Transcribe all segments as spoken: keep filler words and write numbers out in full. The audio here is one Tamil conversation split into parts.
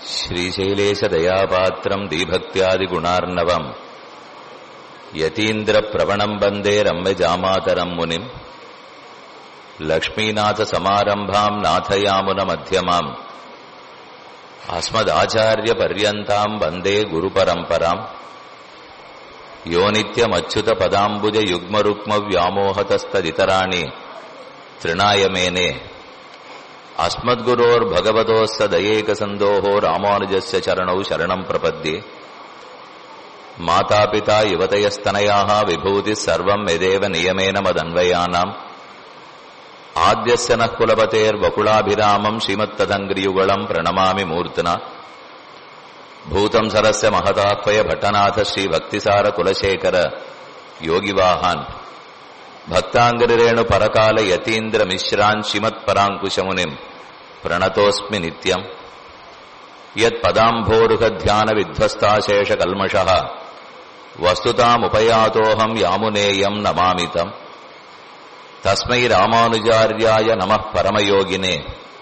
श्रीशैलेशदयापात्रम् दीभक्त्यादिगुणार्णवम् यतीन्द्रप्रवणम् वन्दे रम्यजामातरम् मुनिम् लक्ष्मीनाथसमारम्भाम् नाथयामुनमध्यमाम् अस्मदाचार्यपर्यन्ताम् वन्दे गुरुपरम्पराम् यो नित्यमच्युतपदाम्बुजयुग्मरुक्मव्यामोहतस्तदितराणि तृणाय मेने अस्मद्गुरोर्भगवतोस्य दयैकसन्दोः रामानुजस्य चरणौ शरणम् प्रपद्ये मातापिता युवतयस्तनयाः विभूतिः सर्वम् यदेव नियमेन मदन्वयानाम् आद्यस्य नः कुलपतेर्वकुलाभिरामम् श्रीमत्तदङ्घ्रियुगलम् प्रणमामि मूर्त्ना भूतम् सरस्य महताह्वय भट्टनाथ श्रीभक्तिसार कुलशेखर योगिवाहान् भक्ताङ्गिरेणु परकाल यतीन्द्र मिश्रान् श्रीमत्पराङ्कुशमुनिम् प्रणतोऽस्मि नित्यम् यत्पदाम्भोरुहध्यान विध्वस्ताशेष कल्मषः वस्तुतामुपयातोऽहम् यामुनेयम् नमामितम् तस्मै रामानुजार्याय नमः परमयोगिने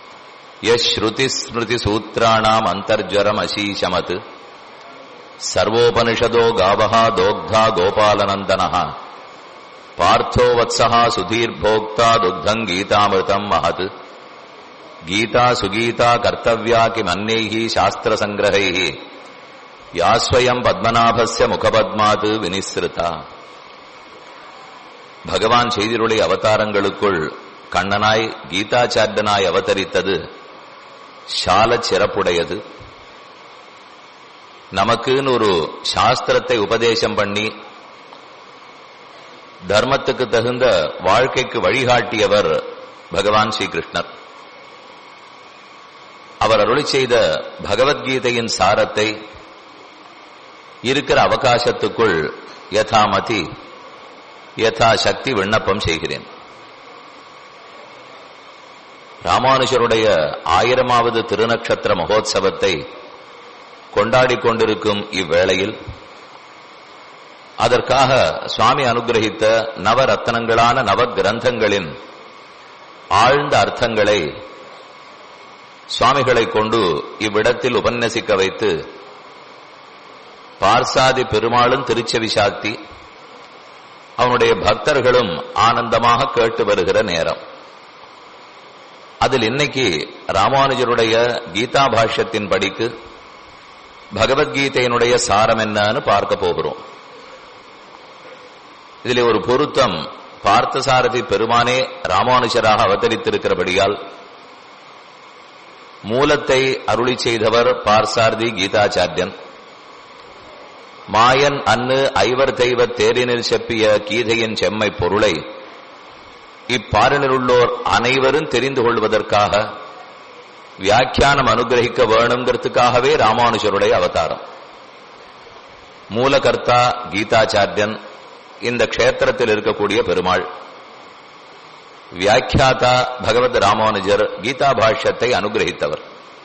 यश्रुतिस्मृतिसूत्राणाम् अन्तर्ज्वरमशीशमत् सर्वोपनिषदो गावः दोग्धा गोपालनन्दनः पार्थो वत्सः सुधीर्भोक्ता दुग्धम् गीतामृतम् महत् गीता सुगीता कर्तव्या किमन्यैः शास्त्रसङ्ग्रहैः या स्वयम् पद्मनाभस्य मुखपद्मात् विनिस्रुता. பகவான் செய்திருடைய அவதாரங்களுக்குள் கண்ணனாய் கீதாச்சாரியனாய் அவதரித்தது சால சிறப்புடையது. நமக்குன்னு ஒரு சாஸ்திரத்தை உபதேசம் பண்ணி தர்மத்துக்கு தகுந்த வாழ்க்கைக்கு வழிகாட்டியவர் பகவான் ஸ்ரீகிருஷ்ணர். அவர் அருளி செய்த பகவத்கீதையின் சாரத்தை இருக்கிற அவகாசத்துக்குள் யதாமதி யதா சக்தி விண்ணப்பம் செய்கிறேன். ராமானுஜருடைய ஆயிரமாவது திருநக்ஷத்திர மகோத்சவத்தை கொண்டாடிக் கொண்டிருக்கும் இவ்வேளையில் அதற்காக சுவாமி அனுகிரகித்த நவரத்னங்களான நவ கிரந்தங்களின் ஆழ்ந்த அர்த்தங்களை சுவாமிகளை கொண்டு இவ்விடத்தில் உபன்யசிக்க வைத்து பார்சாதி பெருமாளும் திருச்செவி சாத்தி அவனுடைய பக்தர்களும் ஆனந்தமாக கேட்டு வருகிற நேரம். அதில் இன்னைக்கு ராமானுஜருடைய கீதா பாஷ்யத்தின் படிக்கு பகவத்கீதையினுடைய சாரம் என்னன்னு பார்க்க போகிறோம். இதிலே ஒரு பொருத்தம், பார்த்தசாரதி பெருமானே ராமானுஜராக அவதரித்திருக்கிறபடியால் மூலத்தை அருளி செய்தவர் பார்சாரதி கீதாச்சாரியன். மாயன் அன்னு ஐவர் தெய்வ தேரினில் செப்பிய கீதையின் செம்மை பொருளை இப்பாரினிலுள்ளோர் அனைவரும் தெரிந்து கொள்வதற்காக வியாக்கியானம் அனுகிரகிக்க வேணுங்கிறதுக்காகவே ராமானுஜருடைய அவதாரம். மூலகர்த்தா கீதாச்சாரியன், இந்த க்ஷேத்திரத்தில் இருக்கக்கூடிய பெருமாள். வியாக்கியாதா பகவத் ராமானுஜர், கீதா பாஷ்யத்தை அனுகிரகித்தவர்.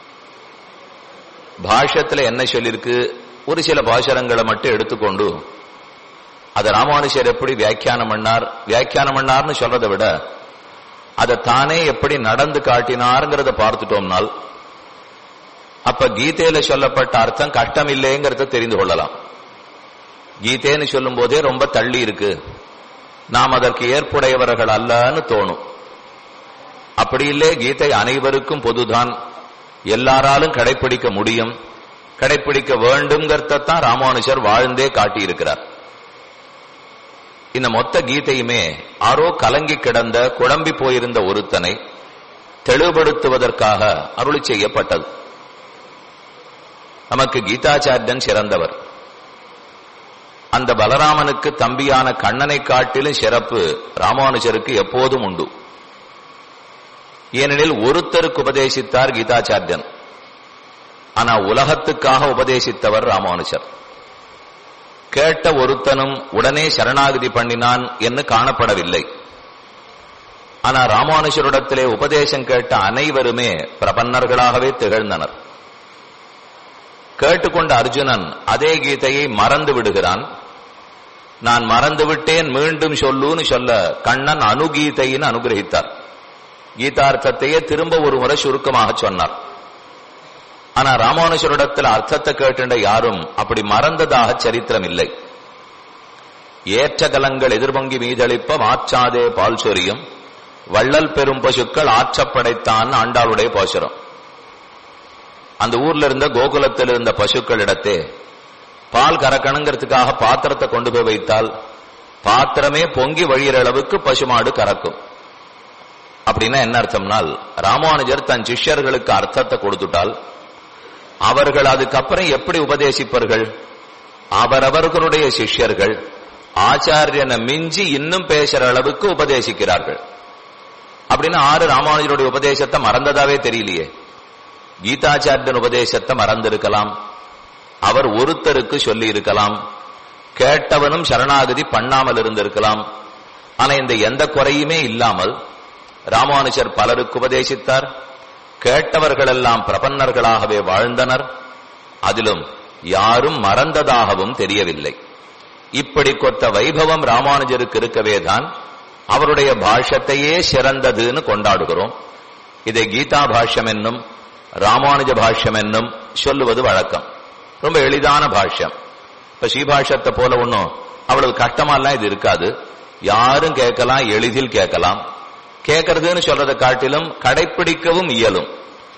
பாஷ்யத்தில் என்ன சொல்லிருக்கு, ஒரு சில பாசுரங்களை மட்டும் எடுத்துக்கொண்டு அதை ராமானுஜர் எப்படி வியாக்கியானம் பண்ணார், வியாக்கியானம் பண்ணார்னு சொல்றதை விட அதை தானே எப்படி நடந்து காட்டினார்ங்கிறத பார்த்துட்டோம்னால் அப்ப கீதையில சொல்லப்பட்ட அர்த்தம் கஷ்டம் இல்லைங்கிறத தெரிந்து கொள்ளலாம். கீதைன்னு சொல்லும் போதே ரொம்ப தள்ளி இருக்கு, நாம் அதற்கு ஏற்புடையவர்கள் அல்லன்னு தோணும். அப்படி இல்லை, கீதை அனைவருக்கும் பொதுதான், எல்லாராலும் கடைபிடிக்க முடியும், கடைபிடிக்க வேண்டும்ங்கிறதான் ராமானுஜர் வாழ்ந்தே காட்டியிருக்கிறார். இந்த மொத்த கீதையுமே ஆரோ கலங்கி கிடந்த குழம்பி போயிருந்த ஒருத்தனை தெளிவுபடுத்துவதற்காக அருளி செய்யப்பட்டது. நமக்கு கீதாச்சாரியன் சிறந்தவர். அந்த பலராமனுக்கு தம்பியான கண்ணனை காட்டிலும் சிறப்பு ராமானுஜருக்கு எப்போதும் உண்டு. ஏனெனில் ஒருத்தருக்கு உபதேசித்தார் கீதாச்சாரியன், ஆனா உலகத்துக்காக உபதேசித்தவர் ராமானுஜர். கேட்ட ஒருத்தனும் உடனே சரணாகதி பண்ணினான் என்று காணப்படவில்லை. ஆனா ராமானுஜரிடத்திலே உபதேசம் கேட்ட அனைவருமே பிரபன்னர்களாகவே திகழ்ந்தனர். கேட்டுக்கொண்ட அர்ஜுனன் அதே கீதையை மறந்து விடுகிறான். நான் மறந்து விட்டேன், மீண்டும் சொல்லுன்னு சொல்ல கண்ணன் அனுகீதைன்னு அனுகிரகித்தார். கீதார்த்தத்தையே திரும்ப ஒரு முறை சுருக்கமாக சொன்னார். ஆனா ராமானுஜரிடத்தில் அர்த்தத்தை கேட்டுண்ட யாரும் அப்படி மறந்ததாக சரித்திரம் இல்லை. ஏற்ற கலங்கள் எதிர்பொங்கி மீதளிப்ப மாற்றாதே பால் சொரியும் வள்ளல் பெரும் பசுக்கள் ஆற்றப்படைத்தான் ஆண்டாளுடைய பாசுரம். அந்த ஊர்ல இருந்த கோகுலத்தில் இருந்த பசுக்கள் இடத்தே பால் கறக்கணுங்கிறதுக்காக பாத்திரத்தை கொண்டு போய் வைத்தால் பாத்திரமே பொங்கி வழியிற அளவுக்கு பசுமாடு கறக்கும். அப்படின்னா என்ன அர்த்தம்னால், ராமானுஜர் தன் சிஷ்யர்களுக்கு அர்த்தத்தை கொடுத்துட்டால் அவர்கள் அதுக்கப்புறம் எப்படி உபதேசிப்பார்கள்? அவரவர்களுடைய சிஷ்யர்கள் ஆச்சாரியனை மிஞ்சி இன்னும் பேசுற அளவுக்கு உபதேசிக்கிறார்கள். அப்படின்னா ஆறு ராமானுஜருடைய உபதேசத்தை மறந்ததாவே தெரியலையே. கீதாச்சாரியன் உபதேசத்தை மறந்திருக்கலாம், அவர் ஒருத்தருக்கு சொல்லி இருக்கலாம், கேட்டவனும் சரணாகதி பண்ணாமல் இருந்திருக்கலாம். ஆனா இந்த எந்த குறையுமே இல்லாமல் ராமானுஜர் பலருக்கு உபதேசித்தார். கேட்டவர்கள் எல்லாம் பிரபன்னர்களாகவே வாழ்ந்தனர். அதிலும் யாரும் மறந்ததாகவும் தெரியவில்லை. இப்படி கொத்த வைபவம் ராமானுஜருக்கு இருக்கவேதான் அவருடைய பாஷ்யத்தையே சிறந்ததுன்னு கொண்டாடுகிறோம். இதை கீதா பாஷ்யம் என்னும் ராமானுஜ பாஷ்யம் என்னும் சொல்லுவது வழக்கம். ரொம்ப எளிதான பாஷ்யம். இப்ப ஸ்ரீபாஷ்யத்தை போல ஒன்னும் அவ்வளவு கஷ்டமாலாம் இது இருக்காது. யாரும் கேட்கலாம், எளிதில் கேட்கலாம். கேட்கறதுன்னு சொல்றதை காட்டிலும் கடைப்பிடிக்கவும் இயலும்.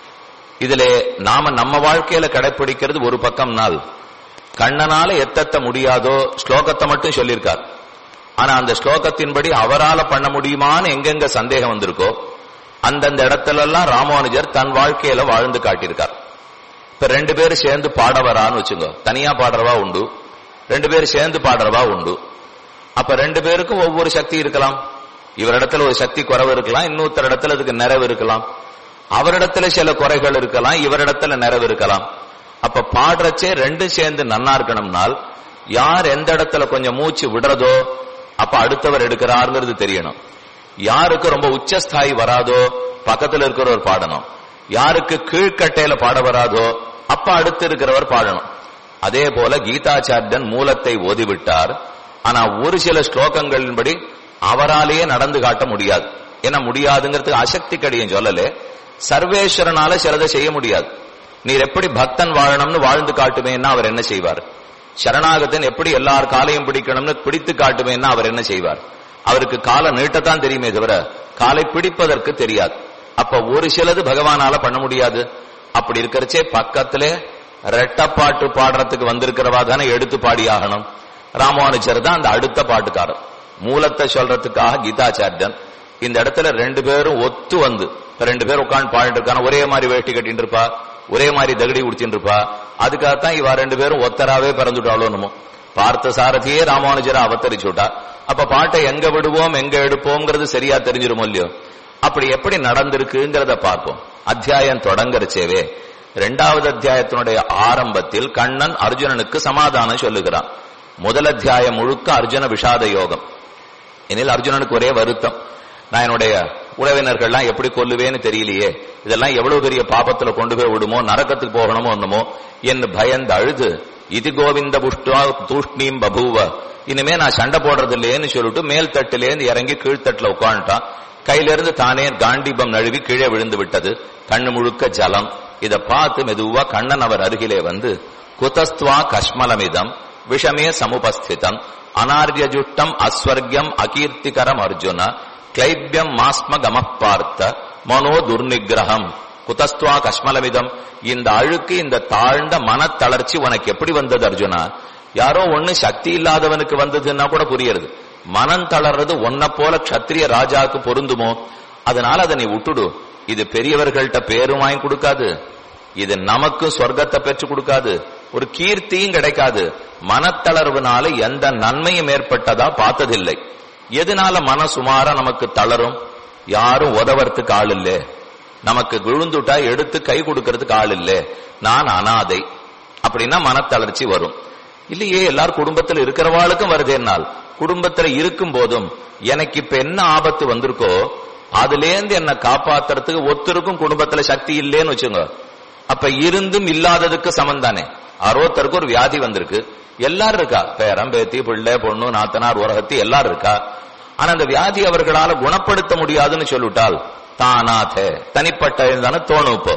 இதுல நாம நம்ம வாழ்க்கையில கடைப்பிடிக்கிறது ஒரு பக்கம் நாள் கண்ணனால எத்தத்த முடியாதோ ஸ்லோகத்தை மட்டும் சொல்லியிருக்கார். ஆனா அந்த ஸ்லோகத்தின்படி அவரால பண்ண முடியுமான்னு எங்கெங்க சந்தேகம் வந்திருக்கோ அந்தந்த இடத்துல எல்லாம் ராமானுஜர் தன் வாழ்க்கையில வாழ்ந்து காட்டியிருக்கார். இப்ப ரெண்டு பேரும் சேர்ந்து பாடவரான்னு வச்சுங்க, தனியா பாடுறவா உண்டு, ரெண்டு பேரும் சேர்ந்து பாடுறவா உண்டு. அப்ப ரெண்டு பேருக்கும் ஒவ்வொரு சக்தி இருக்கலாம். இவரிடத்துல ஒரு சக்தி குறைவு இருக்கலாம், இன்னொருத்தர் இடத்துல அதுக்கு நிறைவு இருக்கலாம். அவரிடத்துல சில குறைகள் இருக்கலாம், இவரிடத்துல நிறைவு இருக்கலாம். அப்ப பாடுறச்சே ரெண்டும் சேர்ந்து நன்னா இருக்கணும்னால் யார் எந்த இடத்துல கொஞ்சம் மூச்சு விடுறதோ அப்ப அடுத்தவர் எடுக்கிறாருங்கிறது தெரியணும். யாருக்கு ரொம்ப உச்சஸ்தாயி வராதோ பக்கத்துல இருக்கிறவர் பாடணும். யாருக்கு கீழ்கட்டையில பாட வராதோ அப்ப அடுத்து இருக்கிறவர் பாடணும். அதே போல கீதாச்சாரியன் மூலத்தை ஓதிவிட்டார். ஆனா ஒரு சில ஸ்லோகங்களின்படி அவராலேயே நடந்து காட்ட முடியாது. ஏன்னா முடியாதுங்கிறதுக்கு அசக்தி கடியும் சொல்லலே, சர்வேஸ்வரனால சிலதை செய்ய முடியாது. நீர் எப்படி பக்தன் வாழணும்னு வாழ்ந்து காட்டுமேன்னா அவர் என்ன செய்வார்? சரணாகத்தன் எப்படி எல்லார் காலையும் பிடிக்கணும்னு பிடித்து காட்டுமேன்னா அவர் என்ன செய்வார்? அவருக்கு காலை நீட்டத்தான் தெரியுமே தவிர காலை பிடிப்பதற்கு தெரியாது. அப்ப ஒரு சிலது பகவானால பண்ண முடியாது. அப்படி இருக்கிறச்சே பக்கத்திலே ரெட்டப்பாட்டு பாடுறதுக்கு வந்திருக்கிறவா தானே எடுத்து பாடி ஆகணும். ராமானுஜர் தான் அந்த அடுத்த பாட்டுக்காரர். மூலத்தை சொல்றதுக்காக கீதாச்சாரியன் இந்த இடத்துல ரெண்டு பேரும் ஒத்து வந்து ரெண்டு பேரும் உட்காந்து பாடிட்டு இருக்கான. ஒரே மாதிரி வேட்டி கட்டிட்டு இருப்பா, ஒரே மாதிரி தகடி குடிச்சுட்டு இருப்பா. அதுக்காகத்தான் இவ ரெண்டு பேரும் ஒத்தராவே பிறந்துட்டாளோன்னு பார்த்த சாரதியே ராமானுஜரை அவதரிச்சுட்டா. அப்ப பாட்டை எங்க விடுவோம் எங்க எடுப்போம்ங்கிறது சரியா தெரிஞ்சிருமோ இல்லையோ. அப்படி எப்படி நடந்திருக்குங்கிறத பார்ப்போம். அத்தியாயம் தொடங்கறச்சேவே இரண்டாவது அத்தியாயத்தினுடைய ஆரம்பத்தில் கண்ணன் அர்ஜுனனுக்கு சமாதானம் சொல்லுகிறான். முதல் அத்தியாயம் முழுக்க அர்ஜுன விஷாத யோகம். எனில் அர்ஜுனனுக்கு ஒரே வருத்தம், நான் என்னுடைய உறவினர்கள்லாம் எப்படி கொல்லுவேன்னு தெரியலையே, இதெல்லாம் எவ்வளவு பெரிய பாபத்துல கொண்டு போய் விடுமோ, நரக்கத்துக்கு போகணுமோ என்னமோ என்று பயந்து அழுது இது கோவிந்த புஷ்டா தூஷ்ணீம் பபூவ, இனிமே நான் சண்டை போடுறது இல்லையேன்னு சொல்லிட்டு மேல் தட்டிலேருந்து இறங்கி கீழ்த்தட்டுல உட்காந்துட்டான். கையிலிருந்து தானே காண்டீபம் நழுவி கீழே விழுந்து விட்டது. கண்ணு முழுக்க ஜலம். இதை பார்த்து மெதுவா கண்ணன் அவர் அருகிலே வந்து குதஸ்துவா கஷ்மலமிதம் விஷமே சமுபஸ்திதம் அனார்யஜுட்டம் அஸ்வர்கியம் அகீர்த்திகரம் அர்ஜுன கிளைபியம் மாஸ்ம கமப்பார்த்த மனோ துர்நிகிரகம். குதஸ்துவா கஷ்மலமிதம், இந்த அழுக்கு இந்த தாழ்ந்த மனத்தளர்ச்சி உனக்கு எப்படி வந்தது அர்ஜுனா? யாரோ ஒண்ணு சக்தி இல்லாதவனுக்கு வந்ததுன்னா கூட புரியுது. மனம் தளர்றது ஒன்ன போல க்ஷத்திரிய ராஜாவுக்கு பொருந்துமோ? அதனால அதை நீ விட்டுடு. இது பெரியவர்கள்ட்ட பேரும் வாங்கி கொடுக்காது, இது நமக்கு சொர்க்கத்தை பெற்று கொடுக்காது, ஒரு கீர்த்தியும் கிடைக்காது. மனத்தளர்வுனால எந்த நன்மையும் ஏற்பட்டதா பார்த்ததில்லை. எதனால மன சுமாரா நமக்கு தளரும்? யாரும் உதவறதுக்கு ஆள் இல்லை, நமக்கு விழுந்துட்டா எடுத்து கை கொடுக்கறதுக்கு ஆள் இல்லை, நான் அனாதை அப்படின்னா மனத்தளர்ச்சி வரும். இல்லையே, எல்லாரும் குடும்பத்தில் இருக்கிறவாளுக்கும் வருதேனால், குடும்பத்துல இருக்கும் போதும் எனக்கு இப்ப என்ன ஆபத்து வந்திருக்கோ அதுலேருந்து என்ன காப்பாத்துறதுக்கு ஒருத்தருக்கும் குடும்பத்துல சக்தி இல்லேன்னு வச்சுங்க. அப்ப இருந்தும் இல்லாததுக்கு சமந்தானே. அறுபத்தருக்கு ஒரு வியாதி வந்திருக்கு, எல்லாரும் இருக்கா, பேரம் பேத்தி பிள்ளை பொண்ணு நாத்தனார் உரகத்தி எல்லாரும் இருக்கா. ஆனா அந்த வியாதி அவர்களால குணப்படுத்த முடியாதுன்னு சொல்லிவிட்டால் தானாத தனிப்பட்ட தானே தோணும். இப்போ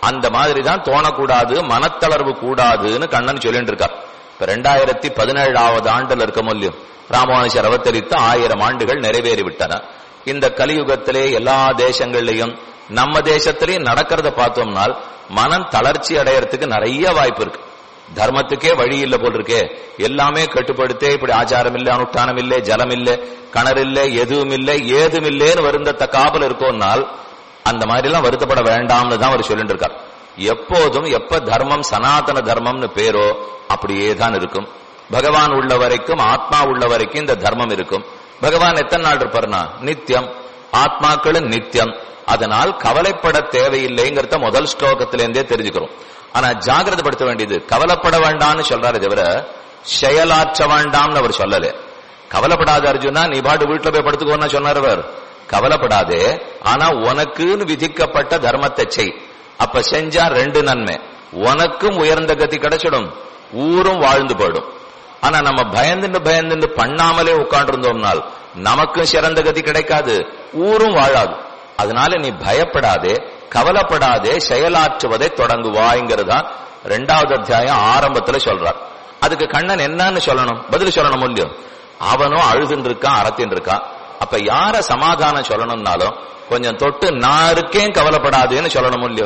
அந்த மாதிரி தான் தோணக்கூடாது, மனத்தளர்வு கூடாதுன்னு கண்ணன் சொல்லிட்டு இருக்கார். இப்ப ரெண்டாயிரத்தி பதினேழாவது ஆண்டுல இருக்க முடியும் ராமானுஜர் அவதரித்து ஆயிரம் ஆண்டுகள் நிறைவேறிவிட்டன. இந்த கலியுகத்திலே எல்லா தேசங்கள்லயும் நம்ம தேசத்திலையும் நடக்கிறத பார்த்தோம்னால் மனம் தளர்ச்சி அடையறதுக்கு நிறைய வாய்ப்பு இருக்கு. தர்மத்துக்கே வழி இல்ல போல் இருக்கே, எல்லாமே கட்டுப்படுத்தே, இப்படி ஆச்சாரம் இல்லை, அனுஷ்டானம் இல்லை, ஜலம் இல்லை, கிணறு இல்லை, எதுவும் இல்லை, ஏதும் இல்லேன்னு வருந்தத்தக்காபல் இருக்கோம்னால் அந்த மாதிரி எல்லாம் வருத்தப்பட வேண்டாம்னு தான் அவர் சொல்லிட்டு இருக்கார். எப்போதும் எப்ப தர்மம் சனாதன தர்மம்னு பேரோ அப்படியே தான் இருக்கும். பகவான் உள்ள வரைக்கும், ஆத்மா உள்ள வரைக்கும் இந்த தர்மம் இருக்கும். பகவான் எத்தனை நாள் இருப்பார்னா நித்தியம், ஆத்மாக்களும் நித்தியம். அதனால் கவலைப்பட தேவையில்லைங்கிறத முதல் ஸ்லோகத்திலேருந்தே தெரிஞ்சுக்கிறோம். ஆனா ஜாகிரதைப்படுத்த வேண்டியது, கவலைப்பட வேண்டாம்னு சொல்றாரு தவிர செயலாற்ற வேண்டாம்னு அவர் சொல்லல. கவலைப்படாத அர்ஜுனா, நீ பாட்டு வீட்டுல போய் படுத்துக்கோன்னா சொன்னார் அவர். கவலைப்படாதே, ஆனா உனக்குன்னு விதிக்கப்பட்ட தர்மத்தை செய். அப்ப செஞ்சா ரெண்டு நன்மை, உனக்கும் உயர்ந்த கதி கிடைச்சிடும், ஊரும் வாழ்ந்து போயிடும். ஆனா நம்ம பயந்துண்டு பயந்துண்டு பண்ணாமலே உட்கார்ந்து இருந்தோம்னால் நமக்கும் சிறந்த கதி கிடைக்காது, ஊரும் வாழாது. அதனால நீ பயப்படாதே, கவலைப்படாதே, செயலாற்றுவதை தொடங்குவாய்ங்கிறதா ரெண்டாவது அத்தியாயம் ஆரம்பத்துல சொல்றார். அதுக்கு கண்ணன் என்னன்னு சொல்லணும், பதில் சொல்லணும் இல்லையோ. அவனும் அழுதுன்னு இருக்கான், அறத்தின் இருக்கான். அப்ப யார சமாதானம் சொல்லணும்னாலும் கொஞ்சம் தொட்டு நான் இருக்கேன் கவலைப்படாதேன்னு சொல்லணும் இல்லையோ.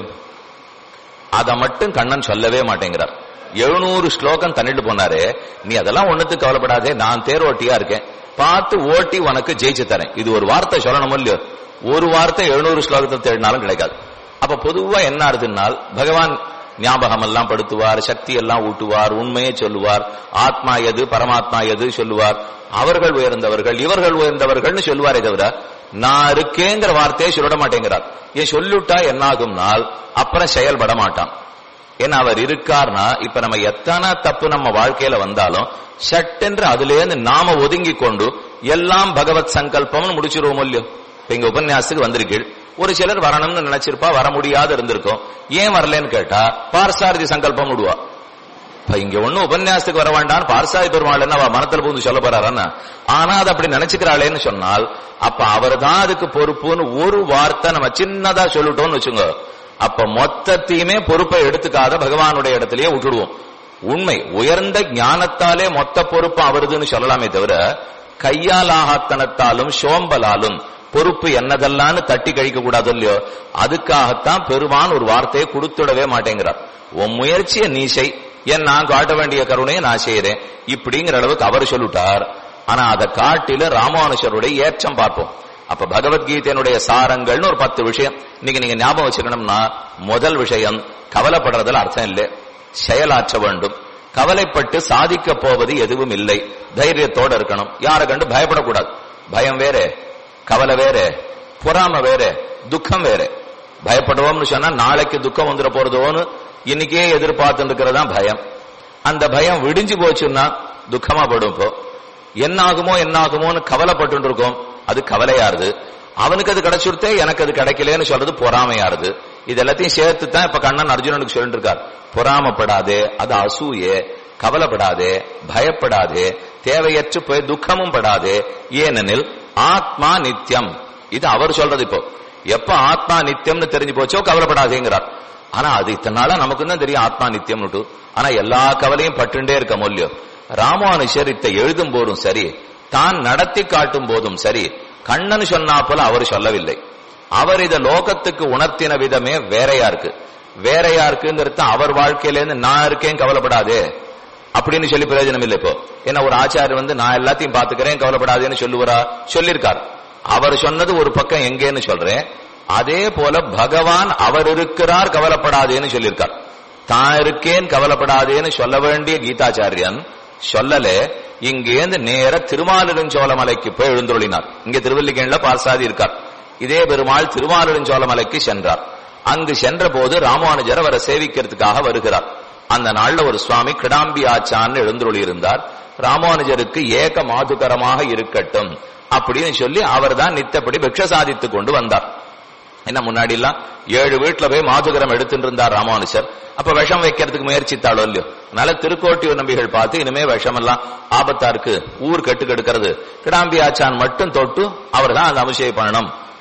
அதை மட்டும் கண்ணன் சொல்லவே மாட்டேங்கிறார். எழுநூறு ஸ்லோகம் தண்ணிட்டு போனாரு, நீ அதெல்லாம் ஒண்ணுத்துக்கு கவலைப்படாதே, நான் தேரோட்டியா இருக்கேன், பார்த்து ஓட்டி உனக்கு ஜெயிச்சு தரேன். இது ஒரு வார்த்தை சொல்லணும் இல்லையோ. ஒரு வார்த்தை எழுநூறு ஸ்லோகத்தை தேடினாலும் கிடைக்காது. அப்ப பொதுவா என்ன ஆறுதுனால், பகவான் ஞாபகம் எல்லாம் படுத்துவார், சக்தி எல்லாம் ஊட்டுவார், உண்மையை சொல்லுவார், ஆத்மா எது பரமாத்மா எது சொல்லுவார், அவர்கள் உயர்ந்தவர்கள் இவர்கள் உயர்ந்தவர்கள்னு சொல்லுவாரே தவிர நான் இருக்கேங்கிற வார்த்தையை சொல்லிட மாட்டேங்கிறார். ஏன் சொல்லிட்டா என்னாகும்னால் அப்புறம் செயல்பட மாட்டான். ஏன்னா அவர் இருக்கார்னா, இப்ப நம்ம எத்தனை தப்பு நம்ம வாழ்க்கையில வந்தாலும் சட்டென்று அதுலேருந்து நாம ஒதுங்கி கொண்டு எல்லாம் பகவத் சங்கல்பம்னு முடிச்சிருவோம் இல்லையோ. எங்க உபன்யாசத்துக்கு வந்திருக்கீள், ஒரு சிலர் வரணும்னு நினைச்சிருப்பா, வர முடியாது இருந்திருக்கும். ஏன் வரலன்னு கேட்டா பார்சாரதி சங்கல்பம் விடுவா. இப்ப இங்க ஒண்ணு உபன்யாசத்துக்கு வர வேண்டாம், பார்சாதி பெருமாள் என்ன மனத்துல பூந்து சொல்ல போறாருன்னா, ஆனா அது அப்படி நினைச்சுக்கிறாளேன்னு சொன்னால் அப்ப அவர் தான் அதுக்கு பொறுப்புன்னு ஒரு வார்த்தை நம்ம சின்னதா சொல்லிட்டோம்னு வச்சுங்க, அப்ப மொத்தத்தையுமே பொறுப்பை எடுத்துக்காத பகவானுடைய இடத்திலேயே விட்டுடுவோம். உண்மை உயர்ந்த ஞானத்தாலே மொத்த பொறுப்பு அவருதுன்னு சொல்லலாமே தவிர கையால் ஆகாத்தனத்தாலும் சோம்பலாலும் பொறுப்பு என்னதெல்லாம் தட்டி கழிக்க கூடாது இல்லையோ. அதுக்காகத்தான் பெருமான் ஒரு வார்த்தையை கொடுத்துடவே மாட்டேங்கிறார். உன் முயற்சியை நீ செய், ஏன் நான் காட்ட வேண்டிய கருணையை நான் செய்யறேன் இப்படிங்கிற அளவுக்கு அவர் சொல்லிட்டார். ஆனா அதை காட்டில ராமானுஷருடைய ஏற்றம் பார்ப்போம். அப்ப பகவத்கீதையினுடைய சாரங்கள்னு ஒரு பத்து விஷயம் இன்னைக்கு நீங்க ஞாபகம் வச்சுக்கணும்னா, முதல் விஷயம் கவலைப்படுறதுல அர்த்தம் இல்லை, செயலாற்ற வேண்டும். கவலைப்பட்டு சாதிக்க போவது எதுவும் இல்லை, தைரியத்தோட இருக்கணும். யாரை கண்டு பயப்படக்கூடாது. பயம் வேற, கவலை வேற, பொறாம வேற, துக்கம் வேற. பயப்படுவோம்னு சொன்னா நாளைக்கு துக்கம் வந்துட போறதோன்னு இன்னைக்கே எதிர்பார்த்து இருக்கிறதா பயம். அந்த பயம் விடிஞ்சு போச்சுன்னா துக்கமா படும். இப்போ என்னாகுமோ என்னாகுமோன்னு கவலைப்பட்டு இருக்கோம், அது கவலையாருது. அவனுக்கு அது கிடைச்சுடுத்தே எனக்கு அது கிடைக்கலன்னு சொல்றது பொறாமையாருது. இது எல்லாத்தையும் சேர்த்து தான் இப்ப கண்ணன் அர்ஜுனனுக்கு சொல்லிட்டு இருக்கார். பொறாமப்படாதே, அது அசூயே. கவலைப்படாதே, பயப்படாதே, தேவையற்று போய் துக்கமும் படாதே. ஏனெனில் ஆத்மா நித்தியம். இது அவர் சொல்றது. இப்போ எப்ப ஆத்மா நித்தியம்னு தெரிஞ்சு போச்சோ கவலைப்படாதேங்கிறார். ஆனா அது இத்தனை நாளா நமக்கு தான் தெரியும் ஆத்மா நித்தியம்னுட்டு. ஆனா எல்லா கவலையும் பட்டுண்டே இருக்க மொழியோ. ராமானுஷர் இத்தை எழுதும் போதும் சரி, தான் நடத்தி காட்டும் போதும் சரி, கண்ணன் சொன்னா போல அவர் சொல்லவில்லை. அவர் இத லோகத்துக்கு உணர்த்தின விதமே வேறையா இருக்கு. வேறையா இருக்குங்கிறது அவர் வாழ்க்கையிலேருந்து நான் இருக்கேன் கவலைப்படாதே அப்படின்னு சொல்லி பிரயோஜனம் இல்லை. இப்போ ஏன்னா ஒரு ஆச்சாரியர் வந்து நான் எல்லாத்தையும் பாத்துக்கிறேன் கவலைப்படாதேன்னு சொல்லுவாரா? சொல்லியிருக்கார். அவர் சொன்னது ஒரு பக்கம் எங்கேன்னு சொல்றேன். அதே போல பகவான் அவர் இருக்கிறார் கவலைப்படாதேன்னு சொல்லியிருக்கார். தான் இருக்கேன் கவலைப்படாதேன்னு சொல்ல வேண்டிய கீதாச்சாரியன் சொல்லல. இங்கேந்து நேர திருமாலிருஞ்சோலமலைக்கு போய் எழுந்தொழினார். இங்க திருவல்லிக்கேணில பார்சாதி இருக்கார். இதே பெருமாள் திருமாலிருஞ்சோலமலைக்கு சென்றார். அங்கு சென்ற போது ராமானுஜர் அவரை சேவிக்கிறதுக்காக வருகிறார். அந்த நாள்ல ஒரு சுவாமி கிடாம்பி ஆச்சான்னு எழுந்தொழி இருந்தார். ராமானுஜருக்கு ஏக மாதுகரமாக இருக்கட்டும் அப்படின்னு சொல்லி அவர் தான் நித்தப்படி பிக்ஷ சாதித்து கொண்டு வந்தார். என்ன முன்னாடி எல்லாம் ஏழு வீட்டுல போய் மாதுகரம் எடுத்துட்டு இருந்தார் ராமானுஜர். அப்ப விஷம் வைக்கிறதுக்கு முயற்சித்தாளோ இல்லையோ. அதனால திருக்கோட்டியூர் நம்பிகள் பார்த்து இனிமே விஷம் எல்லாம் ஆபத்தா இருக்கு, ஊர் கெட்டு கெடுக்கிறது, கிடாம்பி ஆச்சான் மட்டும் தொட்டு அவர் தான் அந்த அபிஷேகம் பண்ணணும்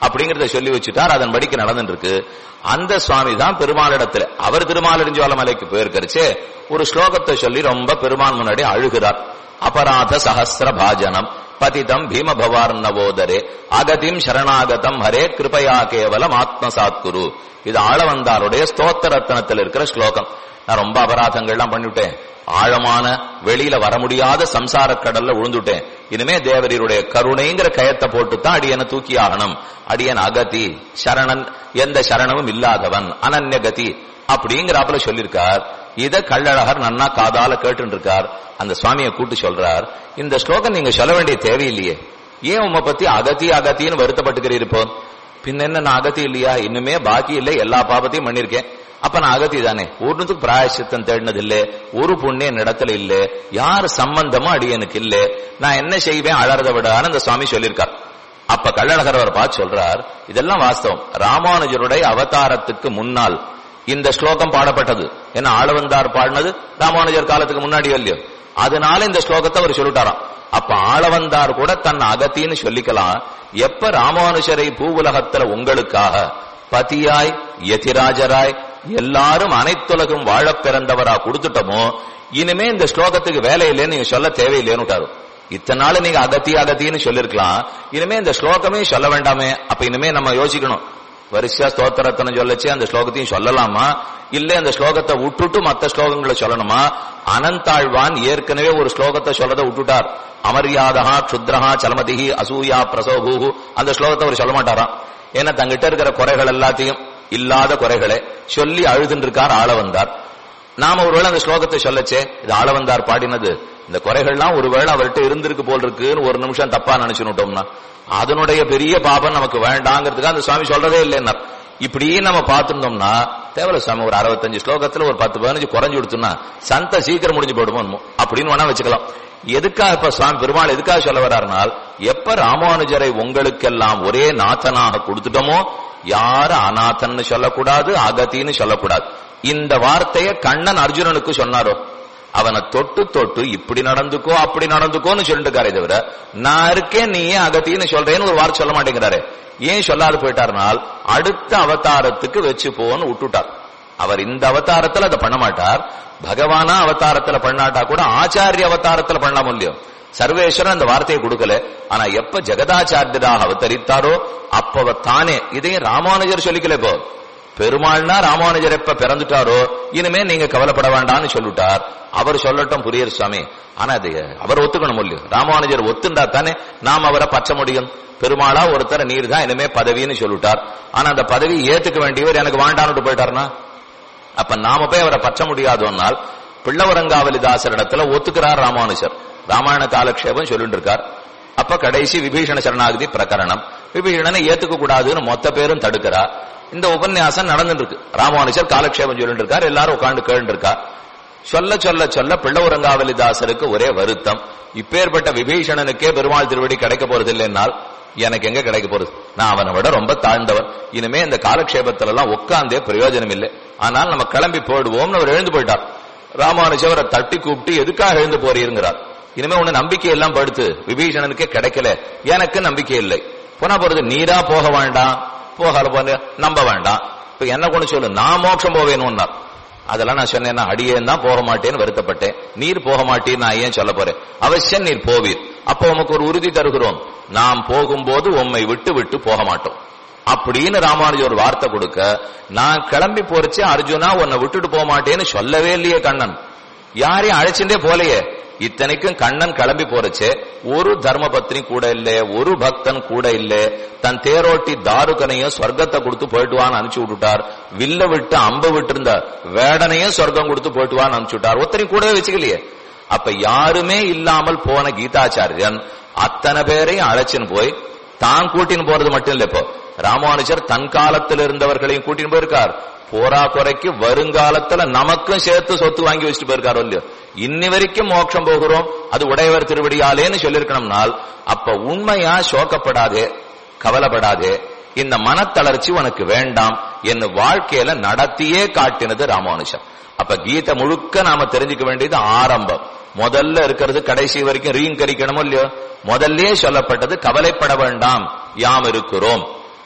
அப்படிங்கறத சொல்லி வச்சுட்டார். அதன்படிக்கு நடந்துட்டு இருக்கு. அந்த சுவாமி தான் பெருமாளிடத்துல அவர் திருமாலிருஞ்சோல மலைக்கு போயிருக்கிறச்சே ஒரு ஸ்லோகத்தை சொல்லி ரொம்ப பெருமான் முன்னாடி அழுகிறார். அபராத சஹஸ்ர பாஜனம் பதிதம் பீம பவார்ணவோதரே அகதிம் சரணாகதம் ஹரே கிருபயா கேவலம் ஆத்மசாத்குரு. இது ஆளவந்தாருடைய ஸ்தோத்திர ரத்னத்தில் இருக்கிற ஸ்லோகம். நான் ரொம்ப அபராதங்கள்லாம் பண்ணிவிட்டேன், ஆழமான வெளியில வர முடியாத சம்சார கடல்ல விழுந்துட்டேன். இனிமே தேவரீருடைய கருணைங்கிற கயத்தை போட்டுத்தான் அடியனை தூக்கி ஆகணும். அடியன் அகதி சரணன், எந்த சரணமும் இல்லாதவன், அனன்ய கதி அப்படிங்கிறாப்புல சொல்லியிருக்கார். இத கள்ளழகர் நன்னா காதால கேட்டு இருக்கார். அந்த சுவாமியை கூட்டு சொல்றார், இந்த ஸ்லோகம் நீங்க சொல்ல வேண்டிய தேவையில்லையே, ஏன் உம்மை பத்தி அகதி அகத்தின்னு வருத்தப்பட்டுக்கிறீர்? இப்போ பின்ன என்ன, நான் அகதி இல்லையா? இன்னுமே பாக்கி இல்லை, எல்லா பாபத்தையும் பண்ணிருக்கேன். அப்ப நான் அகதி தானே, ஒன்றுத்துக்கு பிராயசித்தம் தேடினது இல்ல, ஒரு புண்ணிய இடத்துல இல்ல, யார் சம்பந்தமும் அடியனுக்கு இல்ல, நான் என்ன செய்வேன் அழறத விடான்னு அந்த சுவாமி சொல்லியிருக்கார். அப்ப கள்ளழகர் அவர் பார்த்து சொல்றார், இதெல்லாம் வாஸ்தவம். ராமானுஜருடைய அவதாரத்துக்கு முன்னால் இந்த ஸ்லோகம் பாடப்பட்டது. என்ன ஆளவந்தார் பாடினது ராமானுஜர் காலத்துக்கு முன்னாடி இல்லையோ, அதனால இந்த ஸ்லோகத்தை அவர் சொல்லிட்டாராம். அப்ப ஆளவந்தார் கூட தன் அகத்தின்னு சொல்லிக்கலாம். எப்ப ராமானுஜரை பூவுலகத்துல உங்களுக்காக பதியாய் யதிராஜராய் எல்லாரும் அனைத்துலகம் வாழ பிறந்தவரா கொடுத்துட்டோமோ, இனிமே இந்த ஸ்லோகத்துக்கு வேலை இல்லைன்னு நீங்க சொல்ல தேவையில்லைன்னு. இத்தனை நாள் நீங்க அகத்தி அகத்தின்னு சொல்லிருக்கலாம், இனிமே இந்த ஸ்லோகமே சொல்ல வேண்டாமே. அப்ப இனிமே நம்ம யோசிக்கணும், வரிசையா ஸ்தோத்திரத்தனை சொல்லச்சு அந்த ஸ்லோகத்தையும் சொல்லலாமா, இல்ல அந்த ஸ்லோகத்தை விட்டுட்டு மற்ற ஸ்லோகங்களை சொல்லணுமா? அனந்தாழ்வான் ஏற்கனவே ஒரு ஸ்லோகத்தை சொல்லதை விட்டுட்டார். அமரியாதா க்ஷுத்ரஹா சலமதிஹி அசூயா பிரசோபூஹு, அந்த ஸ்லோகத்தை அவர் சொல்ல மாட்டாராம். ஏன்னா தங்கிட்ட இருக்கிற குறைகள் எல்லாத்தையும், இல்லாத குறைகளை சொல்லி அழுதுன்னு இருக்கார் ஆளவந்தார். நாம ஒருவேளை அந்த ஸ்லோகத்தை சொல்லச்சே, இது ஆளவந்தார் பாடினது, இந்த குறைகள்லாம் ஒருவேளை அவர்கிட்ட இருந்திருக்கு போல் இருக்குன்னு ஒரு நிமிஷம் தப்பா நினைச்சுட்டோம்னா அதனுடைய பெரிய பாபம் நமக்கு வேண்டாங்கிறதுக்கு அந்த சுவாமி சொல்றதே இல்லைன்னா. இப்படியே நம்ம பார்த்துருந்தோம்னா தேவல சுவாமி ஒரு அறுபத்தஞ்சு ஸ்லோகத்துல ஒரு பத்து பதினஞ்சு குறைஞ்சு கொடுத்தோம்னா சந்த சீக்கிரம் முடிஞ்சு போடுமோ அப்படின்னு வேணா வச்சுக்கலாம். எதுக்காக இப்ப சுவாமி பெருமாள் எதுக்காக சொல்ல வர்றாருனால், எப்ப ராமானுஜரை உங்களுக்கெல்லாம் ஒரே நாதனாக கொடுத்துட்டோமோ, யார அநாதன்னு சொல்லக்கூடாது, அகத்தின்னு சொல்லக்கூடாது. இந்த வார்த்தையை கண்ணன் அர்ஜுனனுக்கு சொன்னாரோ, அவனை தொட்டு தொட்டு இப்படி நடந்துக்கோ அப்படி நடந்துக்கோன்னு சொல்லிட்டு இருக்காரே தவிர, நான் இருக்கேன் நீ ஏன் அகத்தின்னு சொல்றேன்னு ஒரு வார்த்தை சொல்ல மாட்டேங்கிறாரு. ஏன் சொல்லாது போயிட்டார்னால், அடுத்த அவதாரத்துக்கு வச்சு போன்னு விட்டுட்டார். அவர் இந்த அவதாரத்துல அதை பண்ண மாட்டார். பகவானா அவதாரத்துல பண்ணாட்டா கூட ஆச்சாரிய அவதாரத்துல பண்ணலாம் இல்லையோ. சர்வேஸ்வரன் அந்த வார்த்தையை கொடுக்கல. ஆனா எப்ப ஜெகதாச்சாரியராக அவதரித்தாரோ அப்ப தானே இதையும் ராமானுஜர் சொல்லிக்கல. இப்போ பெருமாள்னா ராமானுஜர் எப்ப பிறந்துட்டாரோ இனிமே நீங்க கவலைப்பட வேண்டாம்னு சொல்லிட்டார். அவர் சொல்லட்டும் புரியர் சுவாமி, ஆனா அது அவர் ஒத்துக்கணும் இல்லையோ. ராமானுஜர் ஒத்துண்டா தானே நாம் அவரை பற்ற முடியும். பெருமாளா ஒருத்தர் நீர் தான் இனிமே பதவின்னு சொல்லிட்டார். ஆனா அந்த பதவி ஏத்துக்க வேண்டியவர் எனக்கு வாண்டான்னு போயிட்டார்னா அப்ப நாம போய் அவரை பற்ற முடியாதோன்னால், பிள்ளவரங்காவலிதாசர் இடத்துல ஒத்துக்கிறார் ராமானுஜர். ராமாயண காலக்ஷேபம் சொல்லிட்டு இருக்கார். அப்ப கடைசி விபீஷண சரணாகதி பிரகரணம், விபீஷணனை ஏத்துக்க கூடாதுன்னு மொத்த பேரும் தடுக்கிறார். இந்த உபன்யாசம் நடந்துட்டு இருக்கு. ராமானுஜர் காலக்ஷேபம் சொல்லிட்டு இருக்கார், எல்லாரும் உட்காந்து கேட்டு இருக்கா. சொல்ல சொல்ல சொல்ல பிள்ளவரங்காவலிதாசருக்கு ஒரே வருத்தம். இப்பேற்பட்ட விபீஷணனுக்கே பெருமாள் திருவடி கிடைக்க போறது இல்லைன்னால் எனக்கு எங்க கிடைக்க போறது? நான் அவனை விட ரொம்ப தாழ்ந்தவன். இனிமே இந்த காலக்ஷேபத்துல எல்லாம் உட்கார்ந்தே பிரயோஜனம் இல்லை. ஆனால் நம்ம கிளம்பி போயிடுவோம்னு அவர் எழுந்து போயிட்டார். ராமானுஜர் தட்டி கூப்பிட்டு எதுக்காக எழுந்து போறீங்கிறார். இனிமே உன்னை நம்பிக்கை எல்லாம் படுத்து, விபீஷணனுக்கே கிடைக்கல, எனக்கு நம்பிக்கை இல்லை. போனா போறது நீரா போக வேண்டாம், போகால போன நம்ப வேண்டாம். இப்ப என்ன கொண்டு சொல்லு, நான் மோட்சம் போவேணும்னார். அதெல்லாம் நான் சொன்னேன்னா அடியேன் தான் போக மாட்டேன்னு வருத்தப்பட்டேன். நீர் போக மாட்டேன்னு நான் ஏன் சொல்ல போறேன்? அவசியம் நீர் போவீர். அப்போ உமக்கு ஒரு உறுதி தருகிறோம், நாம் போகும்போது உம்மை விட்டு விட்டு போக மாட்டோம் அப்படின்னு ராமானுஜர் ஒரு வார்த்தை கொடுக்க, நான் கிளம்பி போறச்சே அர்ஜுனா உன்னை விட்டுட்டு போக மாட்டேன்னு சொல்லவே இல்லையே கண்ணன். யாரையும் அழைச்சுட்டே போலையே. இத்தனைக்கும் கண்ணன் கிளம்பி போறச்சே ஒரு தர்ம பத்னி கூட இல்ல, ஒரு பக்தன் கூட இல்ல. தன் தேரோட்டி தாருகனையும் சொர்க்கத்தை கொடுத்து போயிட்டுவான்னு அனுப்பிச்சு விட்டுட்டார். வில்ல விட்டு அம்பு விட்டு இருந்த வேடனையும் சொர்க்கம் கொடுத்து போயிட்டுவான்னு அனுப்பிச்சு விட்டார். ஒத்தனையும் கூடவே வச்சுக்கலையே. அப்ப யாருமே இல்லாமல் போன கீதாச்சாரியன் அத்தனை பேரையும் அழைச்சின்னு போய் தான் கூட்டின்னு போறது மட்டும் இல்ல. இப்போ ராமானுஜர் தன் காலத்தில் இருந்தவர்களையும் கூட்டின்னு போயிருக்கார். போரா குறைக்கு வருங்காலத்துல நமக்கும் சேர்த்து சொத்து வாங்கி வச்சுட்டு போயிருக்காரோ இல்லையோ. இன்னி வரைக்கும் மோட்சம் போகிறோம், அது உடையவர் திருவடியாலேன்னு சொல்லியிருக்கணும்னால், அப்ப உண்மையா சோக்கப்படாதே, கவலைப்படாதே, இந்த மனத்தளர்ச்சி உனக்கு வேண்டாம் என்ன வாழ்க்கையில நடத்தியே காட்டினது ராமானுஜர். அப்ப கீதை முழுக்க நாம தெரிஞ்சுக்க வேண்டியது ஆரம்பம். முதல்ல இருக்கிறது கடைசி வரைக்கும் ரீங்கரிக்கணுமோ இல்லையோ. முதல்லே சொல்லப்பட்டது கவலைப்பட வேண்டாம், யாம் இருக்கிறோம்.